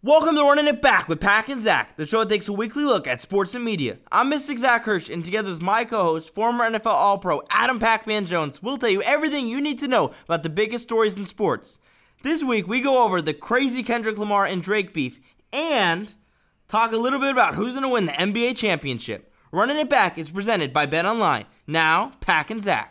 Welcome to Running It Back with Pack and Zach, the show that takes a weekly look at sports and media. I'm Mystic Zach Hirsch, and together with my co-host, former NFL All-Pro Adam Pac-Man Jones, we'll tell you everything you need to know about the biggest stories in sports. This week, we go over the crazy Kendrick Lamar and Drake beef, and talk a little bit about who's going to win the NBA championship. Running It Back is presented by BetOnline. Now, Pack and Zach.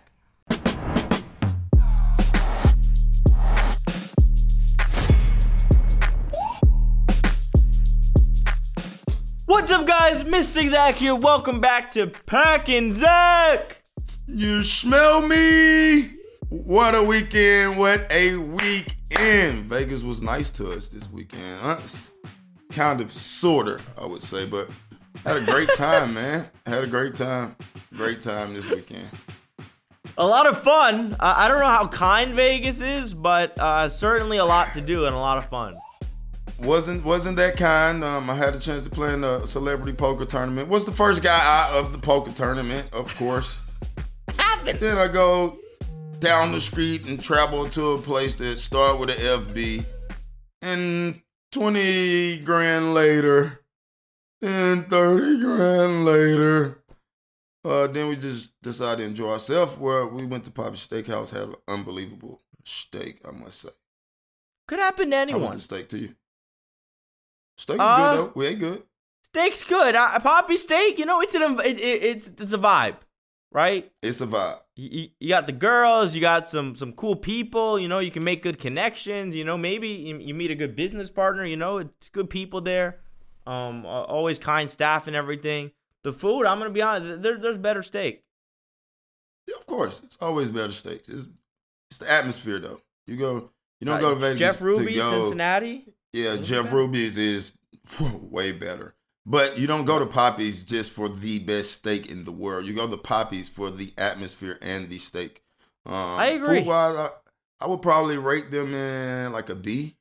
What's up, guys? Mystic Zach here. Welcome back to Pack and Zach. You smell me? What a weekend. What a weekend. Vegas was nice to us this weekend. Kind of, sorta, I would say, but had a great time, man. Had a great time. Great time this weekend. A lot of fun. I don't know how kind Vegas is, but certainly a lot to do and a lot of fun. Wasn't that kind. I had a chance to play in a celebrity poker tournament. Was the first guy out of the poker tournament, of course. Happens. Then I go down the street and travel to a place that started with an FB. And 20 grand later, then 30 grand later, then we just decided to enjoy ourselves. Where we went to Poppy's Steakhouse, had an unbelievable steak, I must say. Could happen to anyone. How was the steak to you? Steak is good though. We ate good. Steak's good. Poppy steak, it's a vibe, right? It's a vibe. You got the girls, you got some cool people, you can make good connections, maybe you meet a good business partner, it's good people there. Always kind staff and everything. The food, I'm going to be honest, there's better steak. Yeah, of course. It's always better steak. It's the atmosphere though. You don't go to Vegas. Jeff Ruby's, Cincinnati. Yeah, Jeff Ruby's is way better. But you don't go to Poppy's just for the best steak in the world. You go to Poppy's for the atmosphere and the steak. I agree. Food-wise, I would probably rate them in like a B.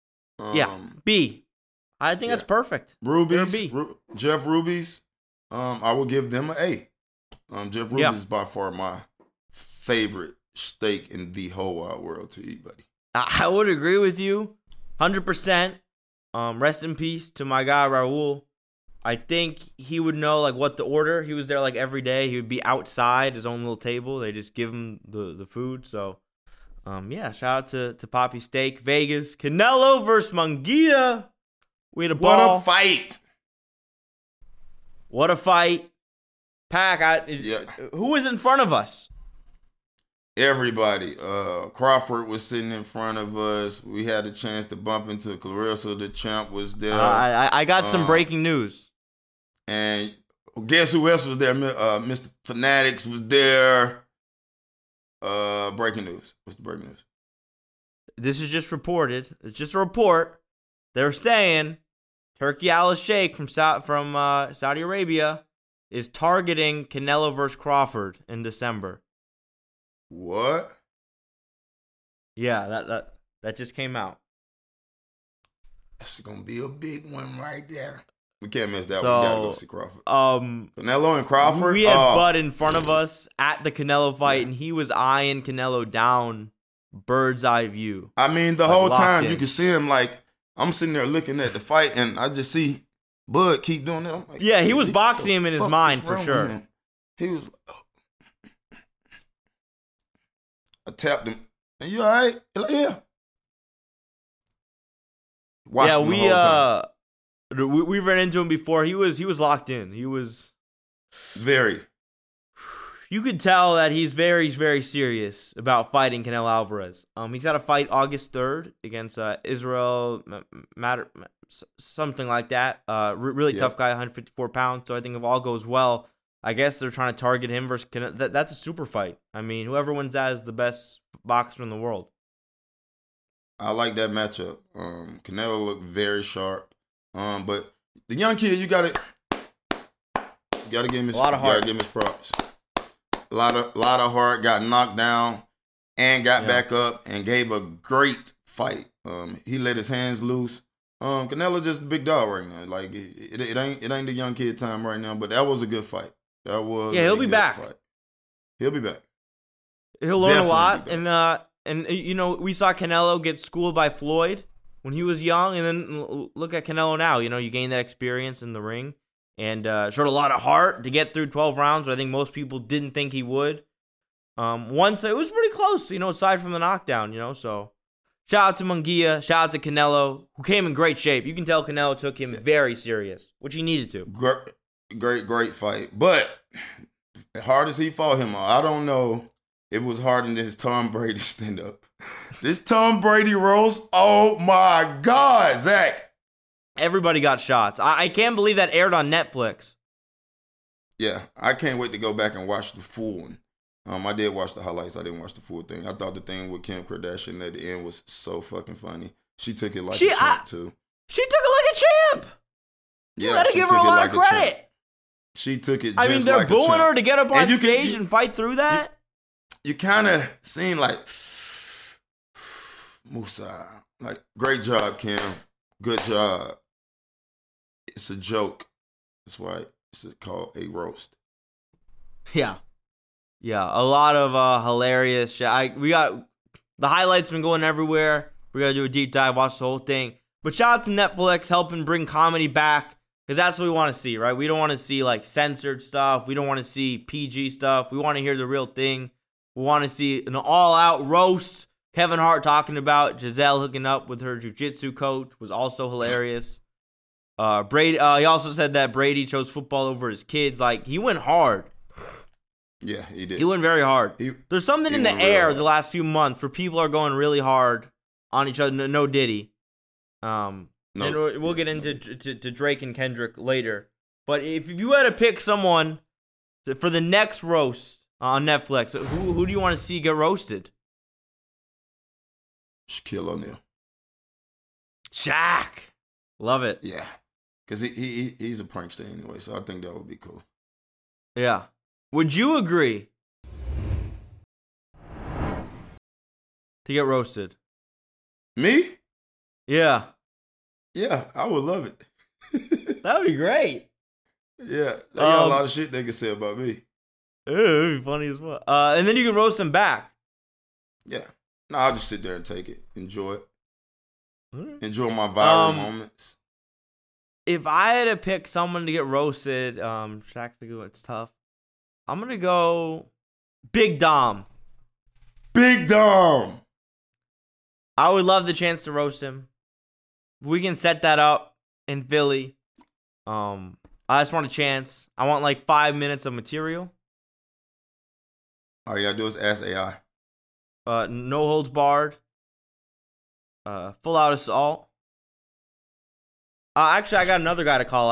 B. I think that's perfect. Ruby's, B. Jeff Ruby's, I would give them an A. Jeff Ruby's is by far my favorite steak in the whole wide world to eat, buddy. I would agree with you 100%. Rest in peace to my guy, Raul. I think he would know what to order. He was there every day. He would be outside his own little table. They just give him the food. So, shout out to Poppy Steak. Vegas. Canelo versus Munguia. We had a ball. What a fight. What a fight. Pack, who was in front of us? Everybody. Crawford was sitting in front of us. We had a chance to bump into Clarissa. The champ was there. I got some breaking news. And guess who else was there? Mr. Fanatics was there. Breaking news. What's the breaking news? This is just reported. It's just a report. They're saying Turki Al-Sheikh from Saudi Arabia is targeting Canelo versus Crawford in December. What? Yeah, that just came out. That's gonna be a big one right there. We can't miss that one. We gotta go see Crawford. Canelo and Crawford. We had Bud in front of us at the Canelo fight, and he was eyeing Canelo down, bird's eye view. I mean, the whole time you could see him I'm sitting there looking at the fight, and I just see Bud keep doing that. I'm like, he was boxing him in his mind for sure. He was. I tapped him. And you all right? Yeah. We ran into him before. He was locked in. He was very. You could tell that he's very, very serious about fighting Canelo Alvarez. He's got a fight August 3rd against Israel Matter, something like that. Really tough guy, 154 pounds. So I think if all goes well, I guess they're trying to target him versus Canelo. That's a super fight. I mean, whoever wins that is the best boxer in the world. I like that matchup. Canelo looked very sharp. But the young kid, you gotta give him his props. A lot of heart. Got knocked down and got back up and gave a great fight. He let his hands loose. Canelo just a big dog right now. It ain't the young kid time right now. But that was a good fight. He'll be back. Fight. He'll be back. He'll learn a lot, and we saw Canelo get schooled by Floyd when he was young, and then look at Canelo now. You gain that experience in the ring, and showed a lot of heart to get through 12 rounds, but I think most people didn't think he would. Once it was pretty close, aside from the knockdown, so shout out to Munguia, shout out to Canelo, who came in great shape. You can tell Canelo took him very serious, which he needed to. Great fight. But as hard as he fought him, I don't know if it was harder than this Tom Brady stand-up. This Tom Brady roast, oh my God, Zach. Everybody got shots. I can't believe that aired on Netflix. Yeah, I can't wait to go back and watch the full one. I did watch the highlights. I didn't watch the full thing. I thought the thing with Kim Kardashian at the end was so fucking funny. She took it like a champ, too. She took it like a champ. You gotta give her a lot of credit. She took it just like a champ. They're booing her to get up on stage and fight through that. You kind of seem like, Musa, like, great job, Kim. Good job. It's a joke. That's why it's called a roast. Yeah. Yeah, a lot of hilarious shit. We got the highlights been going everywhere. We got to do a deep dive, watch the whole thing. But shout out to Netflix helping bring comedy back, because that's what we want to see, right? We don't want to see like censored stuff. We don't want to see PG stuff. We want to hear the real thing. We want to see an all-out roast. Kevin Hart talking about Giselle hooking up with her jiu-jitsu coach was also hilarious. Brady. He also said that Brady chose football over his kids. Like, he went hard. Yeah, he did. He went very hard. There's something in the air the last few months where people are going really hard on each other. No Diddy. And we'll get into to Drake and Kendrick later. But if you had to pick someone for the next roast on Netflix, who do you want to see get roasted? Shaquille O'Neal. Shaq. Love it. Yeah. Because he's a prankster anyway, so I think that would be cool. Yeah. Would you agree to get roasted? Me? Yeah. Yeah, I would love it. That would be great. Yeah, they got a lot of shit they can say about me. It would be funny as well. And then you can roast them back. Yeah. No, I'll just sit there and take it. Enjoy it. Enjoy my viral moments. If I had to pick someone to get roasted, Shaq's a good one. It's tough. I'm going to go Big Dom. Big Dom. I would love the chance to roast him. We can set that up in Philly. I just want a chance. I want like 5 minutes of material. All you gotta do is ask AI. No holds barred. Full out assault. Actually, I got another guy to call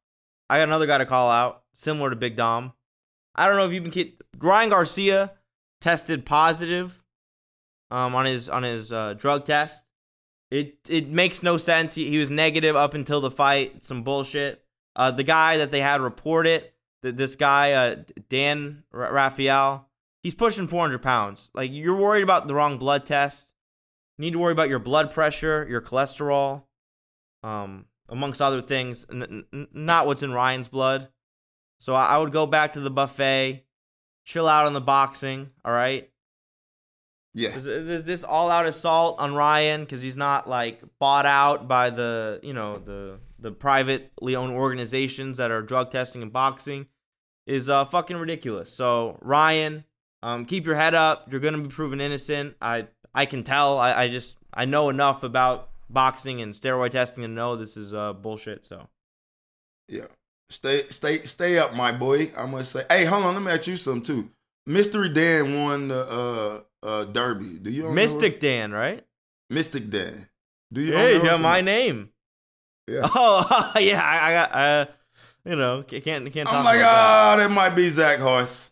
out. Similar to Big Dom. I don't know if you can keep. Ryan Garcia tested positive on his drug test. It makes no sense. He was negative up until the fight. It's some bullshit. The guy that they had report it, this guy Dan Rafael, he's pushing 400 pounds. Like, you're worried about the wrong blood test. You need to worry about your blood pressure, your cholesterol, amongst other things. Not what's in Ryan's blood. So I would go back to the buffet, chill out on the boxing, all right? Yeah. There's this all-out assault on Ryan because he's not, like, bought out by the privately owned organizations that are drug testing and boxing is fucking ridiculous. So, Ryan, keep your head up. You're going to be proven innocent. I can tell. I know enough about boxing and steroid testing to know this is bullshit, so. Yeah. Stay up, my boy. I must say. Hey, hold on. Let me ask you something too. Mystery Dan won the Derby. Do you? Mystic Dan, right? Mystic Dan. Do you? Yeah, he's got my name. Yeah. Oh yeah. I got. Can't. Talk I'm like, that might be Zach Hoyce.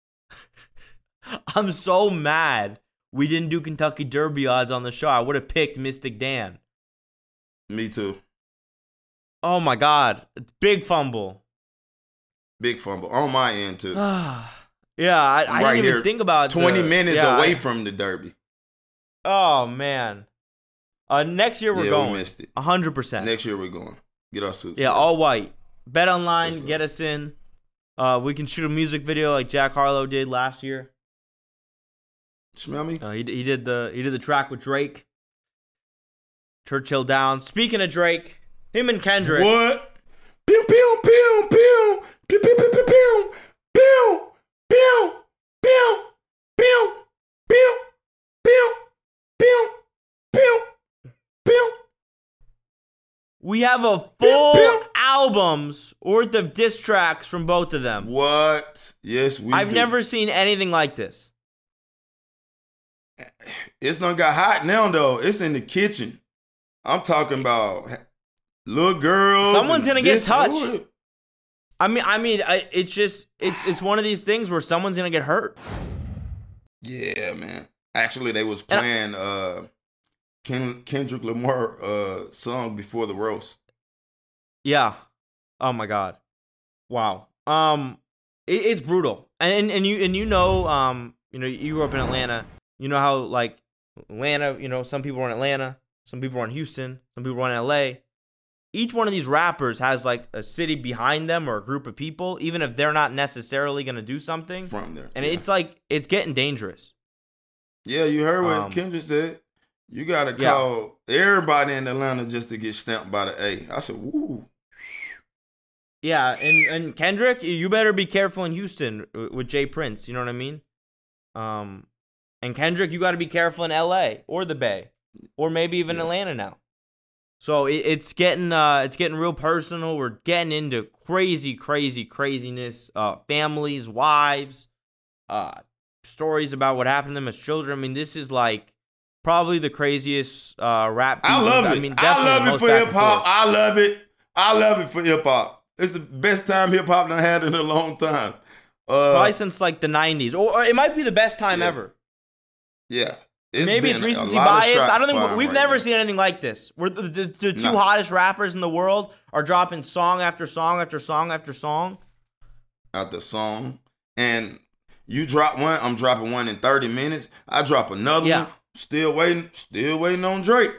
I'm so mad we didn't do Kentucky Derby odds on the show. I would have picked Mystic Dan. Me too. Oh my God. Big fumble. Big fumble. On my end too. Yeah, I didn't even think about 20 minutes away from the Derby. Oh man. Next year we're going. We missed it. 100%. Next year we're going. Get our suits. Yeah, all white. Bet online, get us in. We can shoot a music video like Jack Harlow did last year. Smell me? He did the track with Drake. Churchill Downs. Speaking of Drake, him and Kendrick. What? Pew, pew, pew, pew. Pew, pew, pew, pew, pew. Pew, pew, pew, pew, pew, pew, pew, pew, pew. We have a full album's worth of diss tracks from both of them. What? Yes, we I've never seen anything like this. It's not got hot now, though. It's in the kitchen. I'm talking about little girls. Someone's gonna get touched. I mean, it's one of these things where someone's gonna get hurt. Yeah, man. Actually, they was playing Kendrick Lamar song before the roast. Yeah. Oh my God. Wow. It's brutal. And you know you grew up in Atlanta. You know how like Atlanta, some people are in Atlanta, some people are in Houston, some people are in LA. Each one of these rappers has like a city behind them or a group of people, even if they're not necessarily going to do something from there. And it's like, it's getting dangerous. Yeah, you heard what Kendrick said. You got to call everybody in Atlanta just to get stamped by the A. I said, woo. Yeah, and Kendrick, you better be careful in Houston with Jay Prince. You know what I mean? And Kendrick, you got to be careful in LA or the Bay or maybe even Atlanta now. So it's getting real personal. We're getting into craziness. Families, wives, stories about what happened to them as children. I mean, this is like probably the craziest rap. I love it. I mean, I love it for hip hop. I love it. I love it for hip hop. It's the best time hip hop done had in a long time. Probably since like the 90s, or it might be the best time ever. Yeah. Maybe it's recency bias. I don't think we've never seen anything like this. Where the two hottest rappers in the world are dropping song after song after song after song. After song. And you drop one, I'm dropping one in 30 minutes. I drop another one. Still waiting on Drake.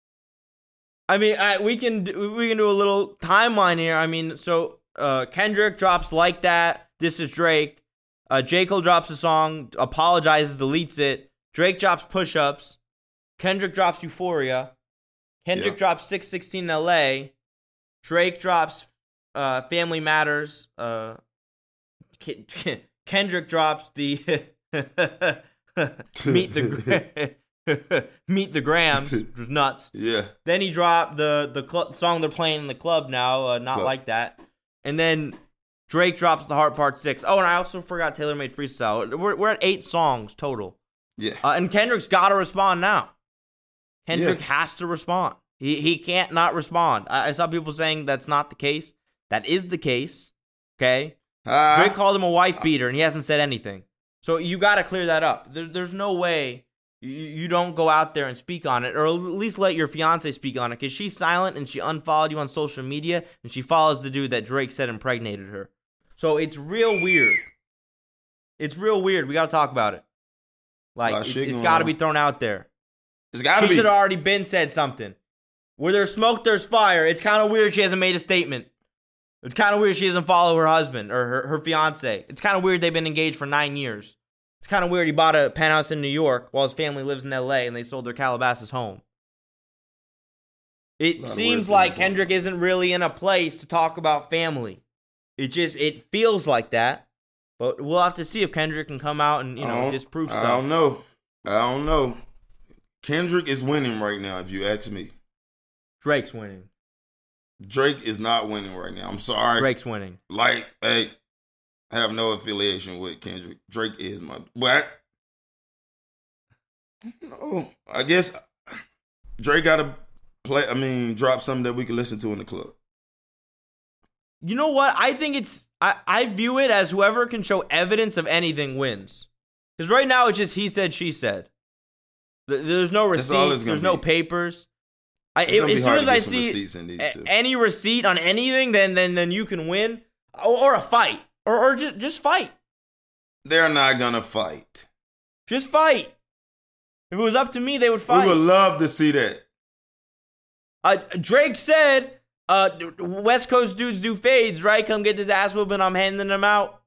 I mean, we can do a little timeline here. I mean, so Kendrick drops Like That. This is Drake. J. Cole drops a song, apologizes, deletes it. Drake drops Push Ups. Kendrick drops Euphoria. Kendrick drops 616 in LA. Drake drops Family Matters. Kendrick drops the Meet the Grams, which was nuts. Yeah. Then he dropped the song they're playing in the club now, Not Like That. And then Drake drops The Heart Part 6. Oh, and I also forgot Taylor Made Freestyle. We're at 8 songs total. Yeah. And Kendrick's got to respond now. Kendrick has to respond. He can't not respond. I saw people saying that's not the case. That is the case. Okay? Drake called him a wife beater, and he hasn't said anything. So you got to clear that up. There's no way you don't go out there and speak on it, or at least let your fiance speak on it, because she's silent and she unfollowed you on social media, and she follows the dude that Drake said impregnated her. So it's real weird. It's real weird. We got to talk about it. Like, it's got to be thrown out there. It's got to be. She should have already been said something. Where there's smoke, there's fire. It's kind of weird she hasn't made a statement. It's kind of weird she doesn't follow her husband or her fiance. It's kind of weird they've been engaged for 9 years. It's kind of weird he bought a penthouse in New York while his family lives in LA and they sold their Calabasas home. It seems like Kendrick isn't really in a place to talk about family. It feels like that. But we'll have to see if Kendrick can come out and, disprove stuff. I don't know. Kendrick is winning right now, if you ask me. Drake's winning. Drake is not winning right now. I'm sorry. Drake's winning. Like, hey, I have no affiliation with Kendrick. Drake is my... What? No. I guess Drake got to drop something that we can listen to in the club. You know what? I think I view it as whoever can show evidence of anything wins. Because right now it's just he said, she said. There's no receipts. There's no papers. As soon as I see any receipt on anything, then you can win. Or a fight. Or just fight. They're not going to fight. Just fight. If it was up to me, they would fight. We would love to see that. Drake said... West Coast dudes do fades, right? Come get this ass whooping. I'm handing them out.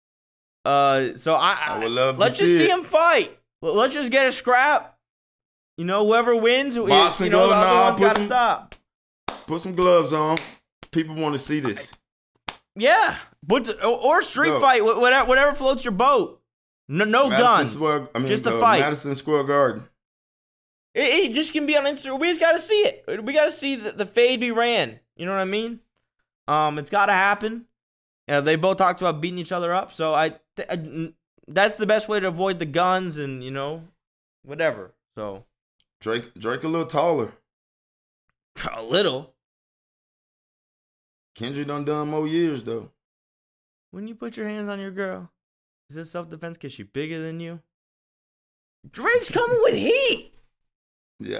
So I would love. Let's just see him fight. Let's just get a scrap. whoever wins, boxing the other one's gotta stop. Put some gloves on. People want to see this. Yeah, or street fight, whatever floats your boat. No guns, just a fight. Madison Square Garden. It just can be on Instagram. We just got to see it. We got to see the fade be ran. You know what I mean? It's got to happen. They both talked about beating each other up, so that's the best way to avoid the guns and whatever. So Drake a little taller. A little. Kendrick done more years though. When you put your hands on your girl, is this self-defense because she's bigger than you? Drake's coming with heat. Yeah.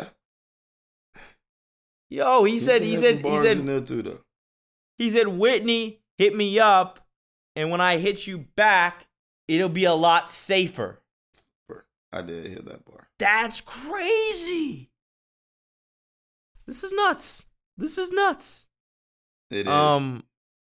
He said in there too, though. He said Whitney hit me up, and when I hit you back, it'll be a lot safer. I did hear that part. That's crazy. This is nuts. It is.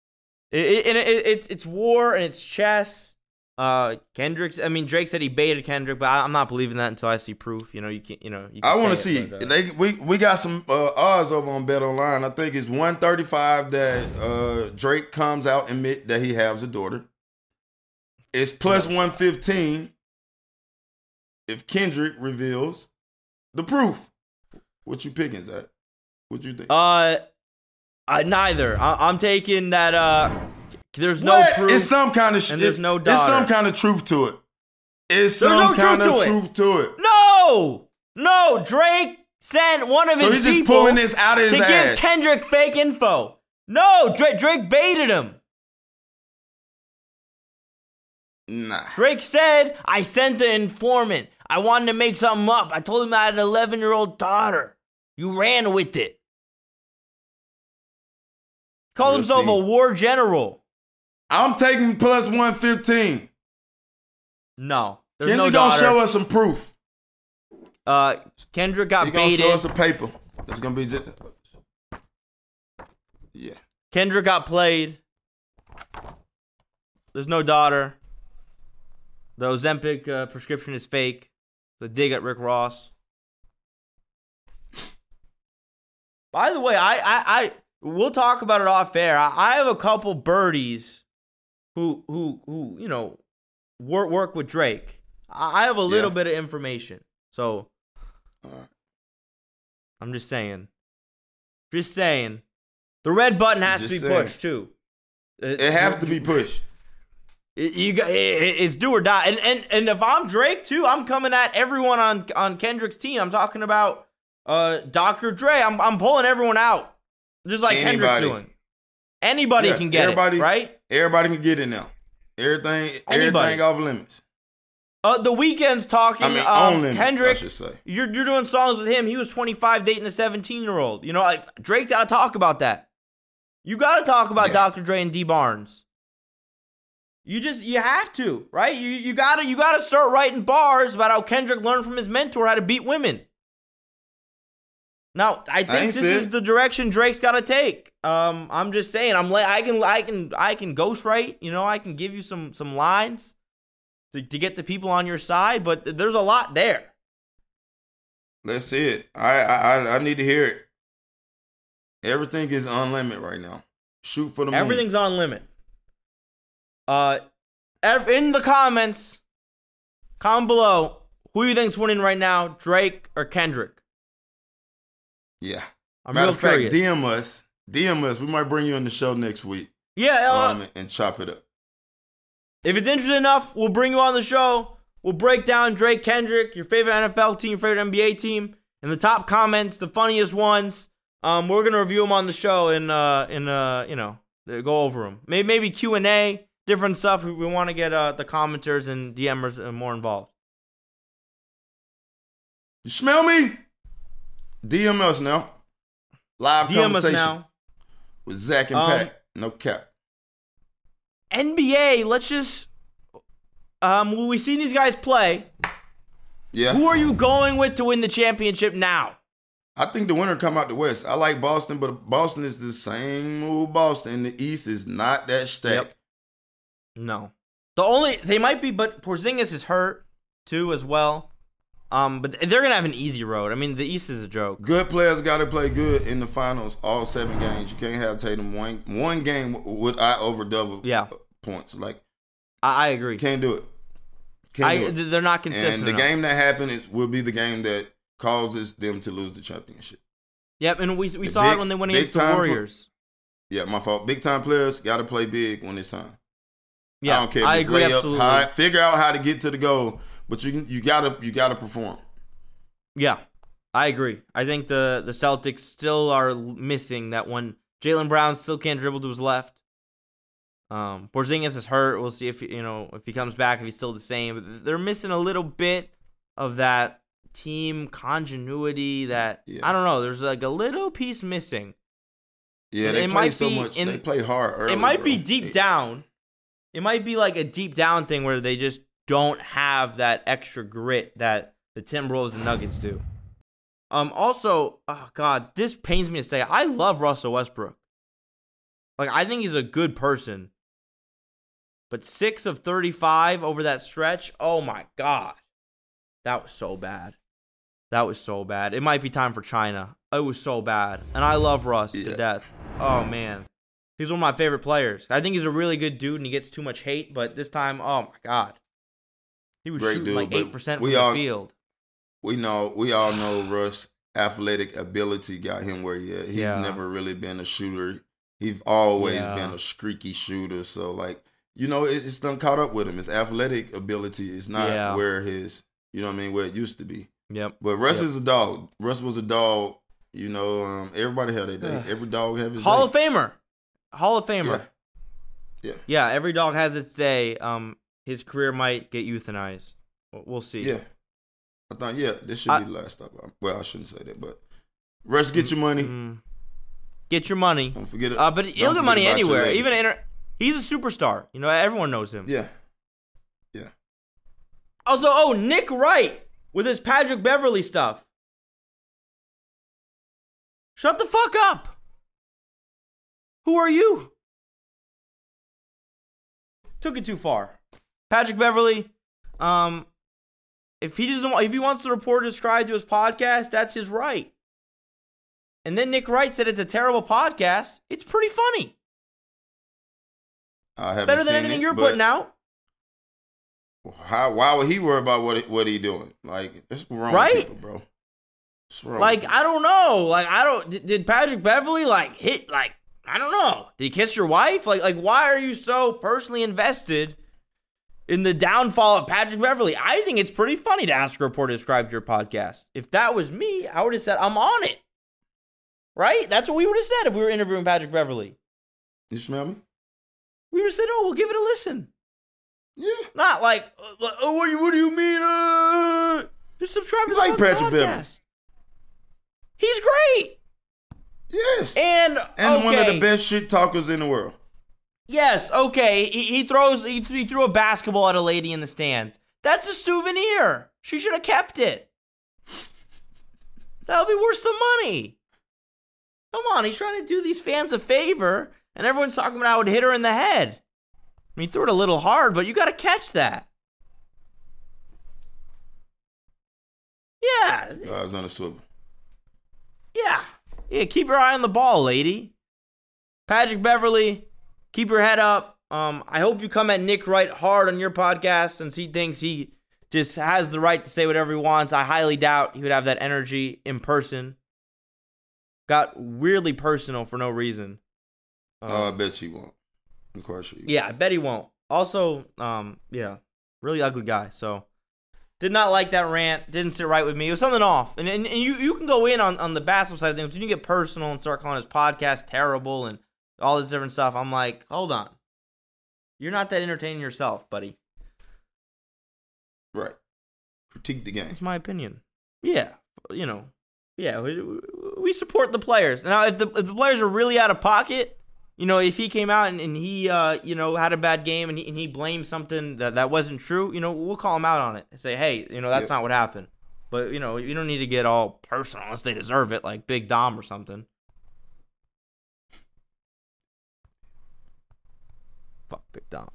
It's war and it's chess. Drake said he baited Kendrick, but I'm not believing that until I see proof. You can't. I want to see. We got some odds over on Bet Online. I think it's 135 that Drake comes out and admit that he has a daughter. It's plus 115 if Kendrick reveals the proof. What you picking, Zach? What you think? Neither. I'm taking that. There's no proof. It's some kind of and there's no daughter. It's some kind of truth to it. There's some kind of truth to it. No. Drake sent one of his people. So he's just pulling this out of his ass to give Kendrick fake info. No, Drake baited him. Nah. Drake said, I sent the informant. I wanted to make something up. I told him I had an 11-year-old daughter. You ran with it. Called himself a war general. I'm taking plus 115. No. Kendrick no gonna show us some proof. Kendrick got baited. He gonna show us a paper. It's gonna be just... Yeah. Kendrick got played. There's no daughter. The Ozempic prescription is fake. The dig at Rick Ross. By the way, we'll talk about it off air. I have a couple birdies who work with Drake. I have a little bit of information. So I'm just saying. The red button has to be pushed too. It has to be pushed. It's do or die. And if I'm Drake too, I'm coming at everyone on Kendrick's team. I'm talking about Dr. Dre. I'm pulling everyone out. Just like Kendrick's doing. Anybody can get it, right? Everybody can get it now. Everything off limits. The Weeknd's talking. On limits, Kendrick, I should say. You're doing songs with him. He was 25 dating a 17-year-old. Drake got to talk about that. You got to talk about Dr. Dre and D Barnes. You have to, right? You gotta start writing bars about how Kendrick learned from his mentor how to beat women. Now, I think this is the direction Drake's got to take. I'm just saying. I can ghostwrite. I can give you some lines to get the people on your side, but there's a lot there. Let's see it. I need to hear it. Everything is on limit right now. Shoot for the moon. Everything's on limit. In the comments, comment below who you think's winning right now, Drake or Kendrick. Yeah. Matter of fact, DM us. We might bring you on the show next week. Yeah. And chop it up. If it's interesting enough, we'll bring you on the show. We'll break down Drake, Kendrick, your favorite NFL team, favorite NBA team, in the top comments, the funniest ones. We're gonna review them on the show and go over them. Maybe Q&A, different stuff. We want to get the commenters and DMers more involved. You smell me? DM us now. Live DM conversation us now. With Zach and Pat. No cap. NBA, let's just... when we've seen these guys play, who are you going with to win the championship now? I think the winner come out the West. I like Boston, but Boston is the same old Boston. The East is not that stacked. Yep. No. They might be, but Porzingis is hurt too as well. But they're gonna have an easy road. I mean, the East is a joke. Good players got to play good in the finals, all 7 games. You can't have Tatum one game with over double points. Like, I agree. Can't do it. They're not consistent. And the game that happened will be the game that causes them to lose the championship. Yep, and we saw it when they went against the Warriors. Yeah, my fault. Big time players got to play big when it's time. Yeah, I don't care if I it's agree, layups, absolutely. high. Figure out how to get to the goal, but you gotta perform. Yeah, I agree. I think the Celtics still are missing that one. Jaylen Brown still can't dribble to his left. Porzingis is hurt. We'll see if he comes back, if he's still the same. But they're missing a little bit of that team continuity. That I don't know. There's like a little piece missing. Yeah, they play so much. They play hard early. It might be deep down. It might be like a deep down thing where they just don't have that extra grit that the Timberwolves and Nuggets do. Also, oh God, this pains me to say, I love Russell Westbrook. Like, I think he's a good person. But 6 of 35 over that stretch, oh my God. That was so bad. It might be time for China. It was so bad. And I love Russ to death. Oh, man. He's one of my favorite players. I think he's a really good dude and he gets too much hate. But this time, oh my God. He was shooting like 8% from the field. We all know Russ' athletic ability got him where he is. He's never really been a shooter. He's always been a streaky shooter. So, like, it's done caught up with him. His athletic ability is not where where it used to be. Yep. But Russ is a dog. Russ was a dog. Everybody had their day. Every dog had his Hall day. Hall of Famer. Yeah. Every dog has its day. His career might get euthanized. We'll see. Yeah. I thought, this should be the last stop. Well, I shouldn't say that, but Russ, get your money. Get your money. Don't forget it. But he'll get money anywhere. He's a superstar. Everyone knows him. Yeah. Also, Nick Wright with his Patrick Beverley stuff. Shut the fuck up. Who are you? Took it too far. Patrick Beverley, if he wants to report or subscribe to his podcast, that's his right. And then Nick Wright said it's a terrible podcast. It's pretty funny. I haven't better than seen anything it, you're putting out. Why would he worry about what he doing? Like, it's wrong with people, bro. It's wrong. Like, I don't know. Did Patrick Beverley hit I don't know. Did he kiss your wife? Like why are you so personally invested in the downfall of Patrick Beverley? I think it's pretty funny to ask a reporter to subscribe to your podcast. If that was me, I would have said I'm on it. Right? That's what we would have said if we were interviewing Patrick Beverley. You smell me? We would have said, we'll give it a listen. Yeah. Not like, what do you mean? Just subscribe to the Patrick Beverley. He's great. Yes. And one of the best shit talkers in the world. Yes, okay. He threw a basketball at a lady in the stands. That's a souvenir. She should have kept it. That'll be worth some money. Come on, he's trying to do these fans a favor, and everyone's talking about how it hit her in the head. I mean, he threw it a little hard, but you got to catch that. Yeah. Eyes on a swivel. Yeah, keep your eye on the ball, lady. Patrick Beverley, keep your head up. I hope you come at Nick Wright hard on your podcast since he thinks he just has the right to say whatever he wants. I highly doubt he would have that energy in person. Got weirdly personal for no reason. I bet he won't. Of course he won't. Yeah, I bet he won't. Also, really ugly guy. So, did not like that rant. Didn't sit right with me. It was something off. And you can go in on the basketball side of things. When you get personal and start calling his podcast terrible and all this different stuff, I'm like, hold on. You're not that entertaining yourself, buddy. Right. Critique the game. That's my opinion. Yeah. Yeah, we support the players. Now, if the players are really out of pocket, if he came out and he, had a bad game and he blamed something that wasn't true, we'll call him out on it and say, hey, that's not what happened. But, you don't need to get all personal unless they deserve it, like Big Dom or something. Fuck Big Dom.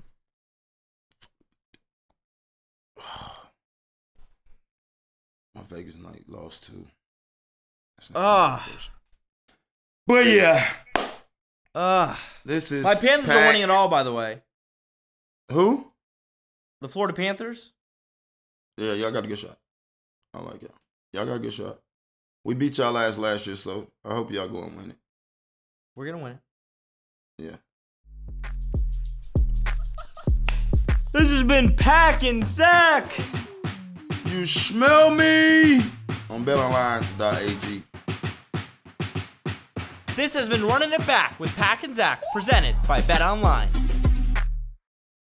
Vegas night lost too. But yeah. This is my Panthers are winning it all, by the way. Who? The Florida Panthers? Yeah, y'all got a good shot. I like y'all. Y'all got a good shot. We beat y'all last year, so I hope y'all go and win it. We're going to win it. Yeah. This has been Pack and Zach. You smell me on betonline.ag. This has been Running It Back with Pack and Zach, presented by BetOnline.